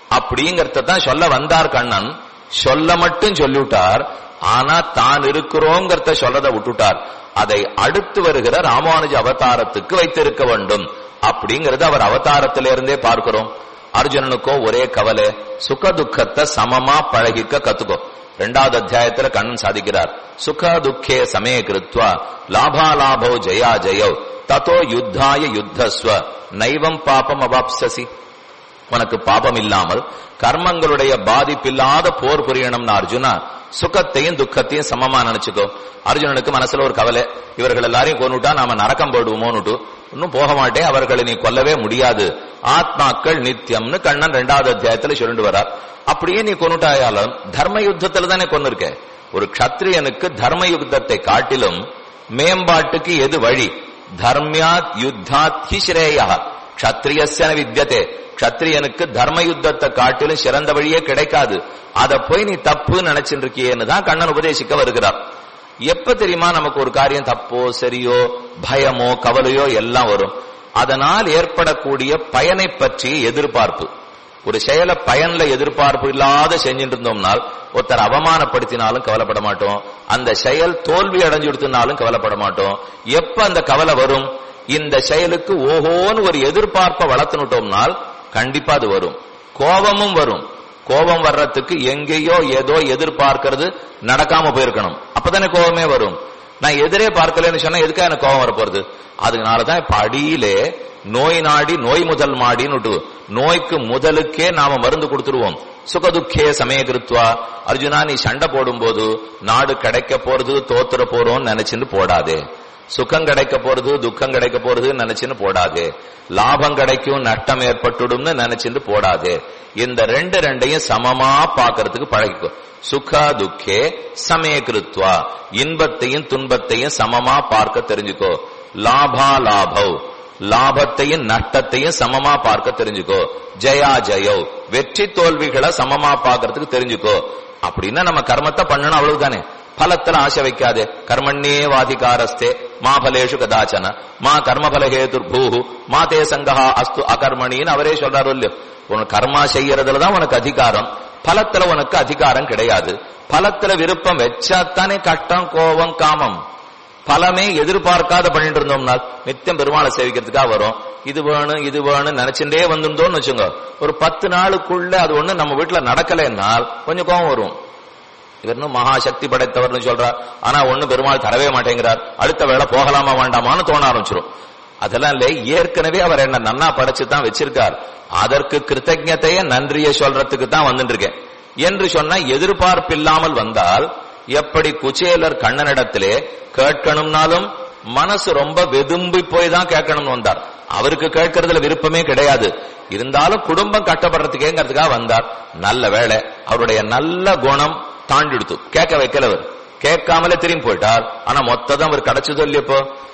அப்படிங்கறத தான் சொல்ல வந்தார் கண்ணன். சொல்ல மட்டும் சொல்லிவிட்டார். ஆனா தான் இருக்கிறோங்கிறத சொல்லதை விட்டுட்டார். அதை அடுத்து வருகிற ராமானுஜ அவதாரத்துக்கு வைத்திருக்க வேண்டும் அப்படிங்கறது அவர் அவதாரத்திலிருந்தே பார்க்கிறோம். அர்ஜுனனுக்கோ ஒரே கவலை, சுக துக்கத்தை சமமா பழகிக்க கத்துக்கோ. இரண்டாவது அத்தியாயத்துல கண்ணன் சாதிக்கிறார், சுக துக்கே சமே கிருத்வா லாபாலாபோ ஜயா ஜெயோ ததோ யுத்தாய யுத்தஸ்வ நைவம் பாபம் அவாப்சசி. உனக்கு பாபம் இல்லாமல் கர்மங்களுடைய பாதிப்பில்லாத போர் புரியணும்னு அர்ஜுனா சுகத்தையும் துக்கத்தையும் சமமா நினைச்சுக்கோ. அர்ஜுனனுக்கு மனசுல ஒரு கவலை, இவர்கள் எல்லாரையும் கொண்டுட்டா நாம நரக்கம் போடுவோமோன்னுட்டு. இன்னும் போக மாட்டேன், அவர்களை நீ கொல்லவே முடியாது, ஆத்மாக்கள் நித்தியம்னு கண்ணன் இரண்டாவது அத்தியாயத்துல சொல்லிட்டு வரார். அப்படியே நீ கொண்டுட்டாயாலும் தர்ம யுத்தத்துல தானே கொண்டு இருக்க. ஒரு க்ஷத்ரியனுக்கு தர்ம யுத்தத்தை காட்டிலும் மேம்பாட்டுக்கு எது வழி? தர்மியாத் யுத்தாத் ஹி ஸ்ரேயா க்ஷத்ரியஸ்ய வித்யதே. க்ஷத்ரியனுக்கு தர்ம யுத்தத்தை காட்டிலும் சிறந்த வழியே கிடைக்காது. அதை போய் நீ தப்பு நினைச்சுட்டு இருக்கியேன்னு தான் கண்ணன் உபதேசிக்க வருகிறார். எப்ப தெரியுமா நமக்கு ஒரு காரியம் தப்போ சரியோ பயமோ கவலையோ எல்லாம் வரும்? அதனால் ஏற்படக்கூடிய பயனை பற்றி எதிர்பார்ப்பு. ஒரு செயலை பயன்ல எதிர்பார்ப்பு இல்லாத செஞ்சுட்டு இருந்தோம்னால், ஒருத்தர் அவமானப்படுத்தினாலும் கவலைப்பட மாட்டோம், அந்த செயல் தோல்வி அடைஞ்சுடுத்தினாலும் கவலைப்பட மாட்டோம். எப்ப அந்த கவலை வரும்? இந்த செயலுக்கு ஓஹோன்னு ஒரு எதிர்பார்ப்பை வளர்த்துனுட்டோம்னால் கண்டிப்பா அது வரும். கோபமும் வரும். கோபம் வர்றதுக்கு எங்கேயோ ஏதோ எதிர்பார்க்கிறது நடக்காம போயிருக்கணும், அப்பதானே கோபமே வரும். நான் எதிரே பார்க்கலன்னு சொன்னா எதுக்கா எனக்கு கோபம் வரப்போறது? அதனாலதான் இப்ப அடியிலே நோய் நாடி நோய் முதல் மாடின்னு நோய்க்கு முதலுக்கே நாம மருந்து கொடுத்துருவோம். சுகதுக்கே சமய கிருத்வா. அர்ஜுனா, நீ சண்டை போடும் போது நாடு கிடைக்க போறது தோத்துற போறோம்னு நினைச்சுன்னு போடாதே. சுகம் கிடைக்க போறது துக்கம் கிடைக்க போறது நினைச்சுன்னு போடாதே. லாபம் கிடைக்கும் நஷ்டம் ஏற்பட்டுடும்னு நினைச்சுட்டு போடாதே. இந்த ரெண்டு ரெண்டையும் சமமா பாக்கிறதுக்கு பழகிக்கோ. சுக துக்கே சமய கிருத்வா. இன்பத்தையும் துன்பத்தையும் சமமா பார்க்க தெரிஞ்சுக்கோ. லாபா லாபவ். லாபத்தையும் நஷ்டத்தையும் சமமா பார்க்க தெரிஞ்சுக்கோ. ஜயா ஜயோ. வெற்றி தோல்விகளை சமமா பார்க்கறதுக்கு தெரிஞ்சுக்கோ. அப்படின்னா நம்ம கர்மத்தை பண்ணணும், அவ்வளவுதானே. பலத்துல ஆசை வைக்காதே. கர்மண்ணே வாதிகாரஸ்தே மா பலேஷு கதாச்சன மா கர்மபலஹேதுர் பூஹு மா தே சங்கஹா அஸ்து அகர்மணின்னு அவரே சொல்றாரு இல்லையோ. உனக்கு கர்மா செய்யறதுலதான் உனக்கு அதிகாரம், பலத்துல உனக்கு அதிகாரம் கிடையாது. பலத்துல விருப்பம் வச்சாத்தானே கஷ்டம் கோபம் காமம். பலமே எதிர்பார்க்காத பண்ணிட்டு இருந்தோம்னா நித்தியம் பெருமாளை சேவிக்கிறதுக்காக வரும். இது வேணும் இது வேணும் நினைச்சுட்டே வந்துட்டோம்னு வச்சுங்க, ஒரு பத்து நாளுக்குள்ள அது ஒண்ணு நம்ம வீட்டுல நடக்கலைன்னால் கொஞ்சம் கோபம் வரும். இவர் இன்னும் மகாசக்தி படைத்தவர்னு சொல்றார், ஆனா ஒண்ணு பெருமாள் தரவே மாட்டேங்கிறார், அடுத்த வேளை போகலாமா வேண்டாமான்னு தோண ஆரம்பிச்சிடும். அதெல்லாம் இல்லை, ஏற்கனவே அவர் என்ன நன்னா படைச்சுதான் வச்சிருக்கார், அதற்கு கிருத்தஜத்தைய நன்றிய சொல்றதுக்கு தான் வந்துட்டு இருக்கேன் என்று சொன்னா எதிர்பார்ப்பு இல்லாமல் வந்தால், எப்படி குச்சேலர் கண்ணனிடத்திலே கேட்கணும்னாலும் மனசு ரொம்ப வெதும்பி போய் தான் கேட்கணும்னு வந்தார். அவருக்கு கேட்கறதுல விருப்பமே கிடையாது, இருந்தாலும் குடும்பம் கட்டப்படுறதுக்கேங்கிறதுக்காக வந்தார். நல்ல வேளை அவருடைய நல்ல குணம் தாண்டிடுத்து, கேட்க வைக்கலவர், கேட்காமலே திரும்பி போயிட்டார். ஆனா மொத்தம் அவர் கிடைச்சதோ இல்லையப்போ,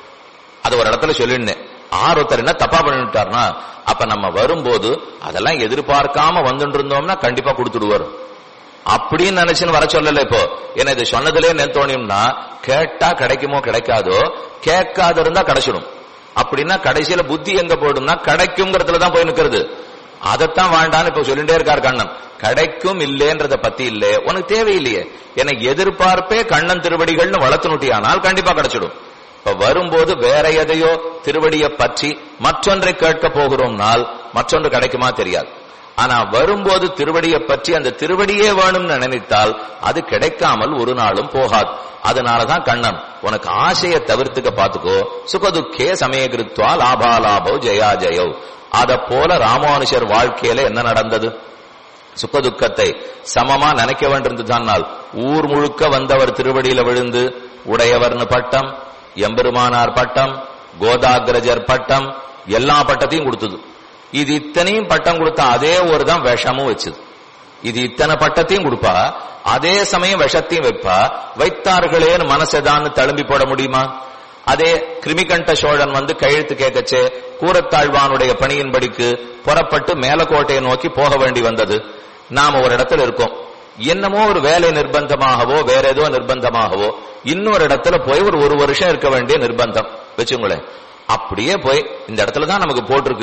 அது ஒரு இடத்துல சொல்லிருந்தேன். ஆறு ஒருத்தர் என்ன தப்பா பண்ணிட்டார்னா, அப்ப நம்ம வரும்போது அதெல்லாம் எதிர்பார்க்காம வந்துட்டு இருந்தோம்னா கண்டிப்பா கொடுத்துடுவார் அப்படின்னு நினைச்சுன்னு வர சொல்லல. இப்போ என்ன இது சொன்னதுலே என்ன தோணியும்னா, கேட்டா கிடைக்குமோ கிடைக்காதோ, கேட்காத இருந்தா கிடைச்சிடும். அப்படின்னா கடைசியில புத்தி எங்க போயிடும்னா கிடைக்கும்ங்கிறதுலதான் போய் நிக்கிறது. அதைத்தான் வேண்டான்னு இப்ப சொல்லிட்டே இருக்கார் கண்ணன். கிடைக்கும் இல்லேன்றத பத்தி இல்ல, உனக்கு தேவையில்லையே. ஏன்னா எதிர்பார்ப்பே கண்ணன் திருவடிகள்னு வளர்த்துனுட்டியானால் கண்டிப்பா கிடைச்சிடும். இப்ப வரும்போது வேற எதையோ திருவடியை பற்றி மற்றொன்றை கேட்க போகிறோம்னால் மற்றொன்று கிடைக்குமா தெரியாது. ஆனா வரும்போது திருவடியை பற்றி அந்த திருவடியே வேணும்னு நினைத்தால் அது கிடைக்காமல் ஒரு நாளும் போகாது. அதனாலதான் கண்ணன் உனக்கு ஆசையை தவிர்த்துக்க பாத்துக்கோ. சுகதுக்கே சமயகிருத்வா லாபா லாபோ ஜெயா ஜெயோ. அத போல ராமானுஷர் வாழ்க்கையில என்ன நடந்தது? சுகதுக்கத்தை சமமா நினைக்க வேண்டியிருந்ததானால் ஊர் முழுக்க வந்தவர் திருவடியில விழுந்து உடையவர்னு பட்டம், எம்பெருமானார் பட்டம், கோதாகிரஜர் பட்டம், எல்லா பட்டத்தையும் கொடுத்தது. இது இத்தனையும் பட்டம் கொடுத்தா அதே ஒரு தான் விஷமும் வச்சது. இது இத்தனை பட்டத்தையும் கொடுப்பா, அதே சமயம் விஷத்தையும் வைப்பா. வைத்தார்களேன்னு மனசெதான்னு தழும்பி போட முடியுமா? அதே கிருமிகண்ட சோழன் வந்து கையெழுத்து கேட்கச்சே கூரத்தாழ்வானுடைய பணியின்படிக்கு புறப்பட்டு மேலக்கோட்டையை நோக்கி போக வேண்டி வந்தது. நாம ஒரு இடத்துல இருக்கோம், என்னமோ ஒரு வேலை நிர்பந்தமாகவோ வேற ஏதோ நிர்பந்தமாகவோ இன்னொரு இடத்துல போய் ஒரு ஒரு வருஷம் இருக்க வேண்டிய நிர்பந்தம் வச்சுங்களேன். அப்படியே போய் இந்த இடத்துலதான் நமக்கு போட்டிருக்கு,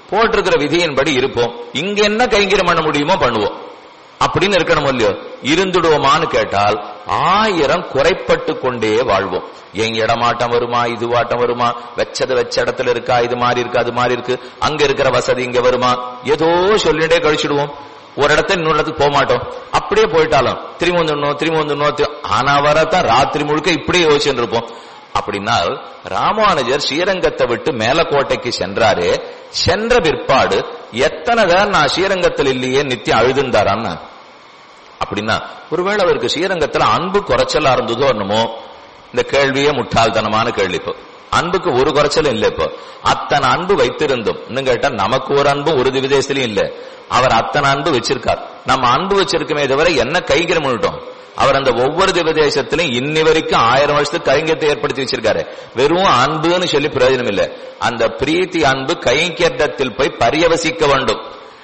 போட்டிருக்கிற விதியின்படி இருப்போம். இங்க என்ன கைங்கரியம் பண்ண முடியுமோ பண்ணுவோம் அப்படின்னு இருக்கணும் இல்லையோ. இருந்துடுவோமான்னு கேட்டால் ஆயிரம் குறைப்பட்டு கொண்டே வாழ்வோம். எங்க இடமாட்டம் வருமா, இது வாட்டம் வருமா, வச்சது வச்ச இடத்துல இருக்கா, இது மாதிரி இருக்கு அது மாதிரி இருக்கு, அங்க இருக்கிற வசதி இங்க வருமா, ஏதோ சொல்லிட்டே கழிச்சிடுவோம். ஒரு இடத்துல இன்னொரு இடத்துக்கு போக மாட்டோம். அப்படியே போயிட்டாலும் திரும்பி வந்துடணும் திரும்பி வந்துடணும். ஆனா வரத்தான் ராத்திரி முழுக்க இப்படியே யோசிச்சுட்டு இருப்போம். அப்படின்னால் ராமானுஜர் ஸ்ரீரங்கத்தை விட்டு மேலக்கோட்டைக்கு சென்றாரே, சென்ற பிற்பாடு எத்தனை தான் நான் ஸ்ரீரங்கத்தில் இல்லையே நித்தியம் அழுதுந்தாரான்னு. அப்படின்னா ஒருவேளை அவருக்கு ஸ்ரீரங்கத்துல அன்பு குறைச்சலா இருந்ததோ என்னமோ. இந்த கேள்வியே முட்டாள்தனமான கேள்வி. இப்போ அன்புக்கு ஒரு குறைச்சலும் இல்லை. இப்போ அத்தனை அன்பு வைத்திருந்தோம் இன்னும் கேட்டா நமக்கு ஒரு அன்பும் ஒரு விதேசத்திலையும் இல்லை. அவர் அத்தனை அன்பு வச்சிருக்கார். நம்ம அன்பு வச்சிருக்கமே தவிர என்ன கைகரம் பண்ணிட்டோம். அவர் அந்த ஒவ்வொரு திவதேசத்திலும் இன்னி வரைக்கும் ஆயிரம் வருஷத்துக்கு கைங்கரியத்தை ஏற்படுத்தி வச்சிருக்காரு. வெறும் அன்புன்னு சொல்லி பிரயோஜனம் இல்லை. அந்த பிரீத்தி அன்பு கைங்கரியத்தில் போய் பரியவசிக்க வேண்டும்.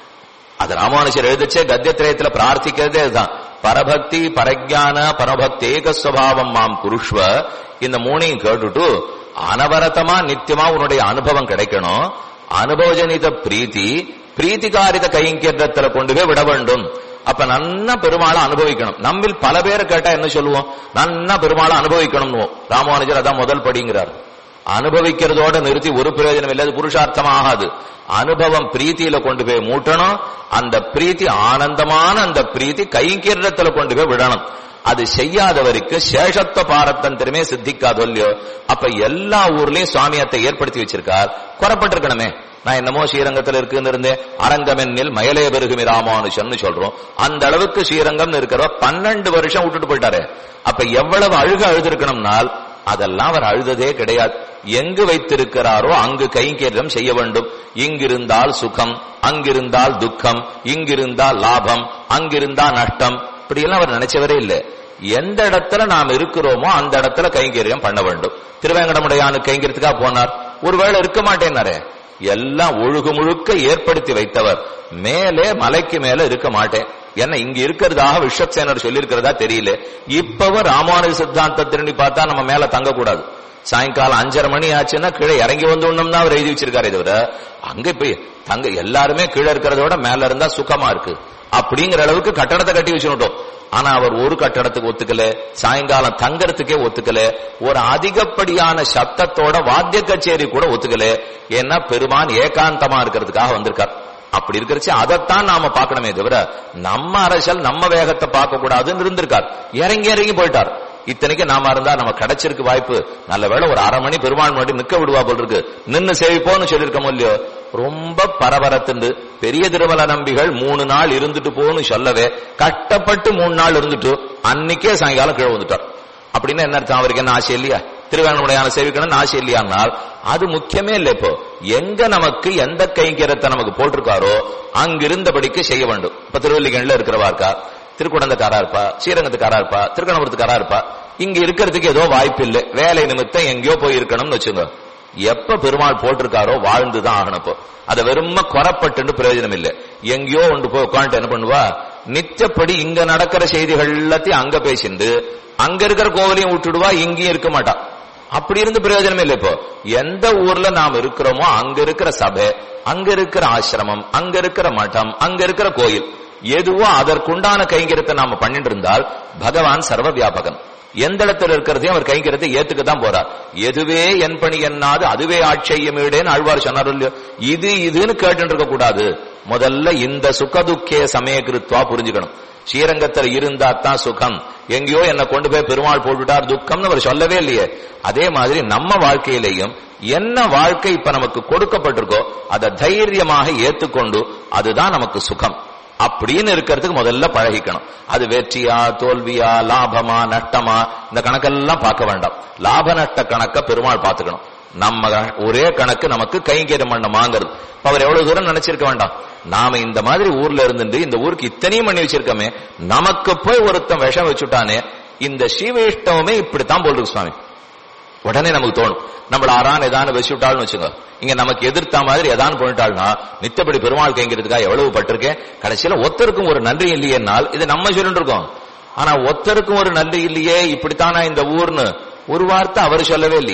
அது ராமானுஜர் எழுதிச்சே கத்தியத்திரயத்துல பிரார்த்திக்கிறதே அதுதான். பரபக்தி பரஜான பரபக்தி ஏகஸ்வபாவம் மாம் குருஷ்வ. இந்த மூணையும் கேட்டுட்டு அனவரதமா நித்தியமா உன்னுடைய அனுபவம் கிடைக்கணும். அனுபவஜனித பிரீத்தி பிரீத்திகாரித கைங்கரியத்துல கொண்டு போய் விட வேண்டும். அப்ப நன்னா பெருமாளை அனுபவிக்கணும். நம்மில் பல பேரை கேட்டா என்ன சொல்லுவோம், நன்னா பெருமாளை அனுபவிக்கணும். ராமானுஜர் அதான் முதல் படிங்கிறார். அனுபவிக்கிறதோட நிறுத்தி ஒரு பிரயோஜனம் இல்லை, அது புருஷார்த்தம் ஆகாது. அனுபவம் பிரீத்தியில கொண்டு போய் மூட்டணும். அந்த பிரீத்தி ஆனந்தமான அந்த பிரீத்தி கைங்கரியத்துல கொண்டு போய் விடணும். அது செய்யாதவருக்கு சேஷத்துவ பாரத்தந்திரமே சித்திக்காது இல்லையோ. அப்ப எல்லா ஊர்லயும் சுவாமியத்தை ஏற்படுத்தி வச்சிருக்கார். குறப்பட்டிருக்கணுமே. நான் என்னமோ ஸ்ரீரங்கத்தில் இருக்குன்னு இருந்தேன், அரங்கமென்னில் மயலே பெருகுமி ராமானுஷன் சொல்றோம். அந்த அளவுக்கு ஸ்ரீரங்கம் இருக்கிற பன்னெண்டு வருஷம் விட்டுட்டு போயிட்டாரு. அப்ப எவ்வளவு அழுக அழுதிருக்கணும்னால் அதெல்லாம் அவர் அழுததே கிடையாது. எங்கு வைத்திருக்கிறாரோ அங்கு கைங்கரியம் செய்ய வேண்டும். இங்கிருந்தால் சுகம், அங்கிருந்தால் துக்கம், இங்கிருந்தால் லாபம், அங்கிருந்தா நஷ்டம், இப்படியெல்லாம் அவர் நினைச்சவரே இல்லை. எந்த இடத்துல நாம் இருக்கிறோமோ அந்த இடத்துல கைங்கரியம் பண்ண வேண்டும். திருவேங்கடமுடையானு கைங்கரியத்துக்காக போனார், ஒருவேளை இருக்க மாட்டேன்னாரே. எல்லாம் ஒழுகு முழுக்க ஏற்படுத்தி வைத்தவர். மேலே மலைக்கு மேல இருக்க மாட்டேன் என்ன இங்க இருக்கிறதாக விஸ்வக்சேனர் சொல்லி இருக்கிறதா தெரியல. இப்பவும் ராமானுஜ சித்தாந்தத்தினி பார்த்தா நம்ம மேல தங்கக்கூடாது. சாயங்காலம் அஞ்சரை மணி ஆச்சுன்னா கீழே இறங்கி வந்தோம்னா அவர் எழுதி வச்சிருக்காரு. தவிர அங்க போய் தங்க எல்லாருமே கீழே இருக்கிறத விட மேல இருந்தா சுகமா இருக்கு அப்படிங்கிற அளவுக்கு கட்டடத்தை கட்டி வச்சுட்டோம். ஆனா அவர் ஒரு கட்டடத்துக்கு ஒத்துக்கல, சாயங்காலம் தங்கறதுக்கே ஒத்துக்கல, ஒரு அதிகப்படியான சப்தத்தோட வாத்திய கச்சேரி கூட ஒத்துக்கல. ஏன்னா பெருமான் ஏகாந்தமா இருக்கிறதுக்காக வந்திருக்கார். அப்படி இருக்கிறச்சு அதைத்தான் நாம பார்க்கணுமே தவிர நம்ம அரசல் நம்ம வேகத்தை பார்க்க கூடாதுன்னு இருந்திருக்கார். இறங்கி இறங்கி போயிட்டார். இத்தனைக்கு நாம இருந்தா நம்ம கிடைச்சிருக்கு வாய்ப்பு. நல்ல வேளை ஒரு அரை மணி பெருமாள் முன்னாடி நிக்க விடுவா போல் இருக்கு, நின்னு சேவிப்போன்னு சொல்லியிருக்கோம் இல்லையோ. ரொம்ப பரபரத்துண்டு பெரிய திருமல நம்பிகள் மூணு நாள் இருந்துட்டு போன்னு சொல்லவே கட்டப்பட்டு மூணு நாள் இருந்துட்டு அன்னைக்கே சாயங்காலம் கீழே வந்துட்டார். அப்படின்னா என்ன அர்த்தம், அவருக்கு என்ன ஆசை இல்லையா, திருவேங்கடமுடையான சேவிக்கணும்னு ஆசை இல்லையானால் அது முக்கியமே இல்லை. இப்போ எங்க நமக்கு எந்த கைங்கரத்தை நமக்கு போட்டிருக்காரோ அங்கிருந்தபடிக்கு செய்ய வேண்டும். இப்ப திருவல்லிக்கண்ணில் இருக்கிறவா இருக்கா, திருக்குடந்தக்காரா இருப்பா, ஸ்ரீரங்கத்துக்காரா இருப்பா, திருக்கணபுரத்துக்காரா இருப்பா. இங்க இருக்கிறதுக்கு ஏதோ வாய்ப்பு இல்லை, வேலை நிமித்தம் எங்கேயோ போய் இருக்கணும்னு வச்சுங்க. எப்ப பெருமாள் போட்டிருக்காரோ வாழ்ந்துதான் ஆகணும். இப்போ அதை வெறும குறப்பட்டு பிரயோஜனம் இல்லை. எங்கேயோ ஒன்று போய் உட்காந்துட்டு என்ன பண்ணுவா, நிச்சப்படி இங்க நடக்கிற செய்திகள் எல்லாத்தையும் அங்க பேசிண்டு அங்க இருக்கிற கோவிலையும் விட்டுடுவா, இங்கேயும் இருக்க மாட்டா. அப்படி இருந்து பிரயோஜனமே இல்லை. இப்போ எந்த ஊர்ல நாம் இருக்கிறோமோ அங்க இருக்கிற சபை, அங்க இருக்கிற ஆசிரமம், அங்க இருக்கிற மட்டம், அங்க இருக்கிற கோயில், எதுவோ அதற்குண்டான கைங்கரியத்தை நாம பண்ணிட்டு இருந்தால் பகவான் சர்வ வியாபகன். எந்த இடத்துல இருக்கிறதையும் அவர் கைங்கரியத்தை ஏத்துக்கத்தான் போறார். எதுவே என் பணி என்னாது அதுவே ஆட்சியமேடேன்னு ஆழ்வார் சொன்னார் இல்லையோ. இது இதுன்னு கேட்டு இருக்க கூடாது. முதல்ல இந்த சுகதுக்கே சமயகிருத்வா புரிஞ்சுக்கணும். ஸ்ரீரங்கத்தில் இருந்தா தான் சுகம், எங்கேயோ என்ன கொண்டு போய் பெருமாள் போட்டுட்டார் துக்கம்னு அவர் சொல்லவே இல்லையே. அதே மாதிரி நம்ம வாழ்க்கையிலையும் என்ன வாழ்க்கை இப்ப நமக்கு கொடுக்கப்பட்டிருக்கோ அதை தைரியமாக ஏத்துக்கொண்டு அதுதான் நமக்கு சுகம் அப்படின்னு இருக்கிறதுக்கு முதல்ல பழகிக்கணும். அது வெற்றியா தோல்வியா லாபமா நஷ்டமா இந்த கணக்கெல்லாம் பார்க்க வேண்டாம். லாப நஷ்ட கணக்க பெருமாள் பார்த்துக்கணும். நம்ம ஒரே கணக்கு நமக்கு கைங்கரியம் பண்ணமாங்கிறது. அவர் எவ்வளவு தூரம் நினைச்சிருக்க வேண்டாம். நாம இந்த மாதிரி ஊர்ல இருந்து இந்த ஊருக்கு இத்தனையும் பண்ணி வச்சிருக்கோமே, நமக்கு போய் ஒருத்தன் விஷம் வச்சுட்டானே, இந்த ஸ்ரீவைஷ்ணவமே இப்படித்தான் போல் இருக்கு சுவாமி. உடனே நமக்கு தோணும், நம்மள ஆறான் ஏதானு வச்சுட்டாள்னு வச்சுங்க, இங்க நமக்கு எதிர்த்த மாதிரி ஏதானு பண்ணிட்டாள்னா நித்தப்படி பெருமாள் கைங்கிறதுக்காக எவ்வளவு பட்டிருக்கேன், கடைசியில ஒத்தருக்கும் ஒரு நன்றி இல்லையேனால் இது நம்ம சொல்லிட்டு இருக்கோம். ஆனா ஒத்தருக்கும் ஒரு நன்றி இல்லையே, இப்படித்தானா இந்த ஊர்னு ஒரு வார்த்தை அவர் சொல்லவே இல்லையே.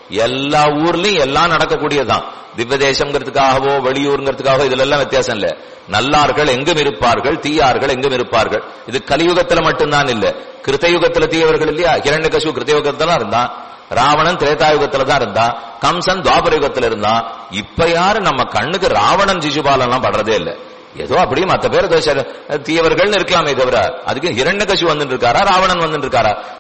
எல்லா ஊர்லயும் எல்லாம் நடக்கக்கூடியதுதான். திவ்ய தேசம்ங்கிறதுக்காகவோ வெளியூருங்கிறதுக்காகவோ இதுல எல்லாம் வித்தியாசம் இல்ல. நல்லார்கள் எங்கும் இருப்பார்கள், தீயார்கள் எங்கும் இருப்பார்கள். இது கலியுகத்துல மட்டும்தான் இல்ல, கிருத்தயுகத்துல தீயவர்கள் இல்லையா? ஹிரண்யகசிபு கிருத்தயுகத்துல தான் இருந்தான், ராவணன் திரேதாயுகத்துல தான் இருந்தான், கம்சன் துவாபர யுகத்துல இருந்தான். இப்ப யாரு நம்ம கண்ணுக்கு ராவணன் சிசுபாலன் எல்லாம் படுறதே இல்ல. ஏதோ அப்படியே மத்த பேர் தீயவர்கள் இருக்கலாமே தவிர அதுக்கு ஹிரண்யகசிபு வந்துட்டு இருக்காரா, ராவணன் வந்துட்டு இருக்காரா?